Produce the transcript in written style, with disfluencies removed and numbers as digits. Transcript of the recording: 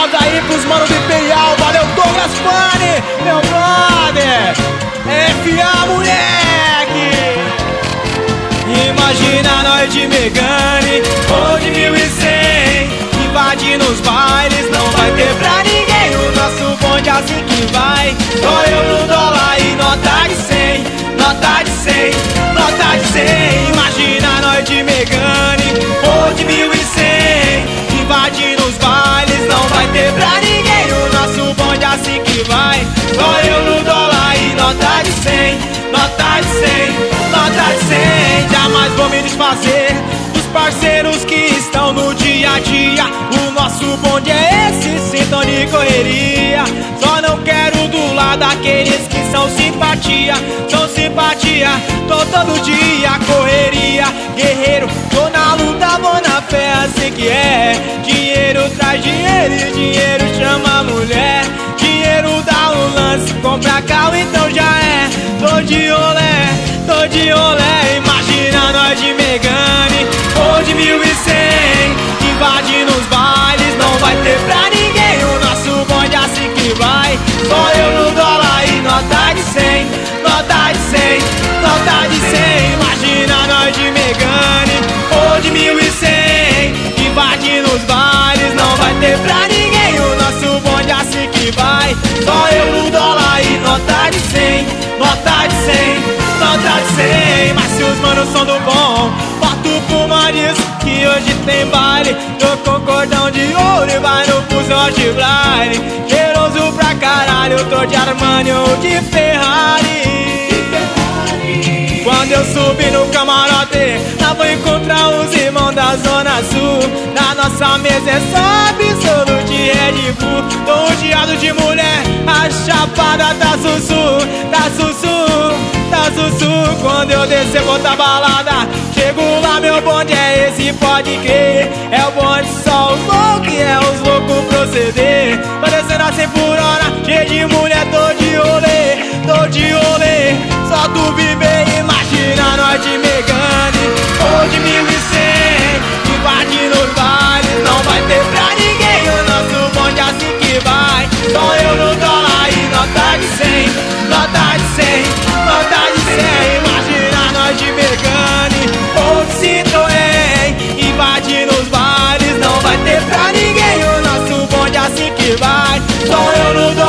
salve aí pros manos do Imperial. Valeu, Douglas Funny, meu brother. FA, moleque. Imagina nós de Megane ou de 1100, invadindo os bailes, não vai ter pra ninguém. O nosso bonde é assim que vai. Só eu no dólar e nota de 100, nota de 100, nota de 100. Imagina nós de Megane ou de 1100, invadindo os bailes, não vai ter pra ninguém. O nosso bonde é assim que vai. Só eu no dólar e nota de 100, nota de 100, nota de 100. Jamais vou me desfazer dos parceiros que estão no dia a dia. O nosso bonde é esse, sintonia de correria. Só não quero do lado daqueles que são simpatia. São simpatia, tô todo dia correria. Guerreiro, tô na luta, vou na fé, assim que é. Dinheiro traz dinheiro e dinheiro chama mulher. Dinheiro dá um lance, compra carro, então já é. Tô de olé, tô de olé. Imagina nós de Megane ou de 1100, invadindo os bailes, não vai ter pra ninguém. O nosso bonde é assim que vai. Só eu no dólar e nota de 100, nota de 100, nota de 100. Imagina nós de Megane ou de 1100, invadindo os bailes, não vai ter pra ninguém. O nosso bonde é assim que vai. Só eu no dólar e nota de 100, nota de 100, nota de 100. Mas se os manos são do bom, boto pro Maris que hoje tem baile. Tô com cordão de ouro e vai no fusão de Blind. Cheiroso pra caralho, tô de Armani ou de Ferrari. Quando eu subir no camarote, lá vou encontrar os irmãos da Zona Sul. Na nossa mesa é só absoluto de Red Bull. Tô rodeado de mulher, a chapada tá sussu, tá sussu, tá sussu. Quando eu descer vou tá balada, chego lá, meu bonde é esse, pode crer. É o bonde só os loucos, é os loucos proceder. Tô descendo a 100 por hora, cheio de mulher, tô de olê, tô de olê. Só tu viver, imagina nós de Megane ou de 1100, invadindo os bailes, não vai ter pra ninguém. O nosso bonde é assim que vai. Só eu no dólar e nota de 100, nota de 100, nota de 100. Imagina nós de Megane ou de Citroën, invadindo os bailes, não vai ter pra ninguém. O nosso bonde é assim que vai. Só eu no dólar